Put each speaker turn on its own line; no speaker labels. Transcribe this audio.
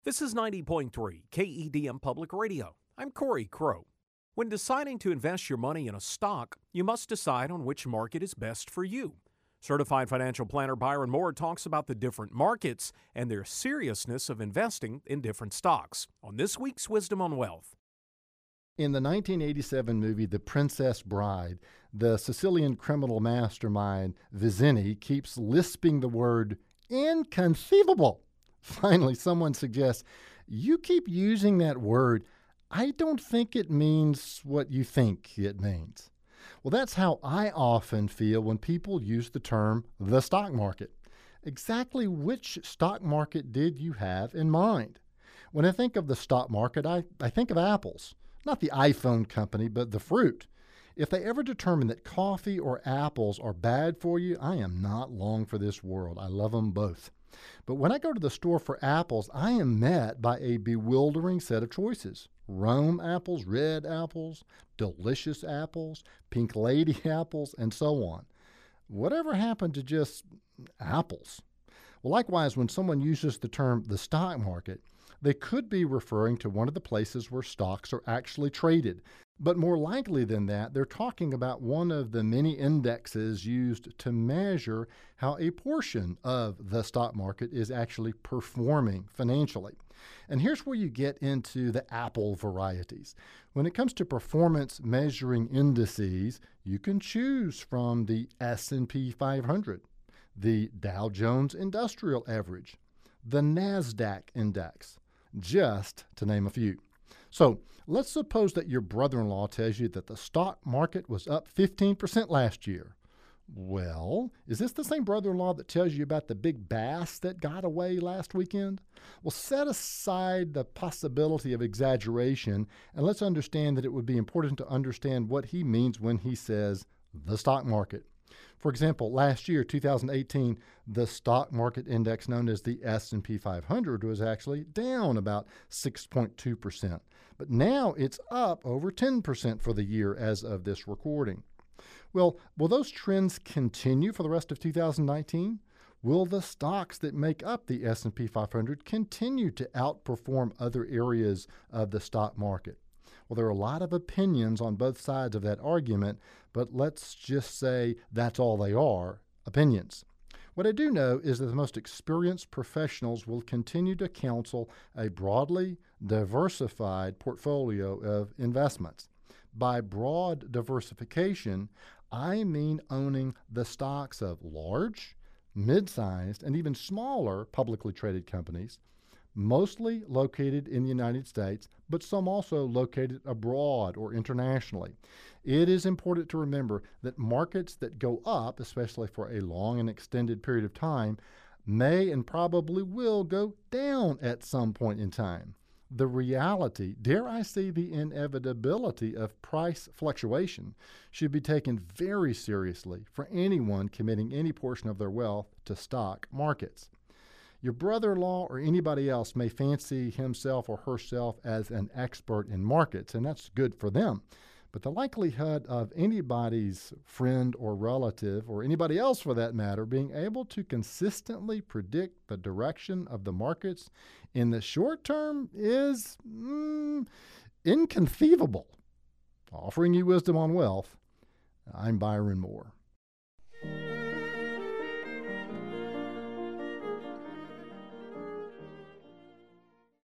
This is 90.3 KEDM Public Radio. I'm Corey Crow. When deciding to invest your money in a stock, you must decide on which market is best for you. Certified financial planner Byron Moore talks about the different markets and their seriousness of investing in different stocks on this week's Wisdom on Wealth.
In the 1987 movie The Princess Bride, the Sicilian criminal mastermind Vizzini keeps lisping the word inconceivable. Finally, someone suggests, you keep using that word. I don't think it means what you think it means. Well, that's how I often feel when people use the term the stock market. Exactly which stock market did you have in mind? When I think of the stock market, I think of apples. Not the iPhone company, but the fruit. If they ever determine that coffee or apples are bad for you, I am not long for this world. I love them both. But when I go to the store for apples, I am met by a bewildering set of choices. Rome apples, red apples, delicious apples, pink lady apples, and so on. Whatever happened to just apples? Well, likewise, when someone uses the term the stock market, they could be referring to one of the places where stocks are actually traded. But more likely than that, they're talking about one of the many indexes used to measure how a portion of the stock market is actually performing financially. And here's where you get into the apple varieties. When it comes to performance measuring indices, you can choose from the S&P 500, the Dow Jones Industrial Average, the NASDAQ Index, just to name a few. So let's suppose that your brother-in-law tells you that the stock market was up 15% last year. Well, is this the same brother-in-law that tells you about the big bass that got away last weekend? Well, set aside the possibility of exaggeration, and let's understand that it would be important to understand what he means when he says the stock market. For example, last year, 2018, the stock market index known as the S&P 500 was actually down about 6.2%. But now it's up over 10% for the year as of this recording. Well, will those trends continue for the rest of 2019? Will the stocks that make up the S&P 500 continue to outperform other areas of the stock market? Well, there are a lot of opinions on both sides of that argument, but let's just say that's all they are, opinions. What I do know is that the most experienced professionals will continue to counsel a broadly diversified portfolio of investments. By broad diversification, I mean owning the stocks of large, mid-sized, and even smaller publicly traded companies, mostly located in the United States, but some also located abroad or internationally. It is important to remember that markets that go up, especially for a long and extended period of time, may and probably will go down at some point in time. The reality, dare I say the inevitability of price fluctuation, should be taken very seriously for anyone committing any portion of their wealth to stock markets. Your brother-in-law or anybody else may fancy himself or herself as an expert in markets, and that's good for them. But the likelihood of anybody's friend or relative, or anybody else for that matter, being able to consistently predict the direction of the markets in the short term is inconceivable. Offering you wisdom on wealth, I'm Byron Moore.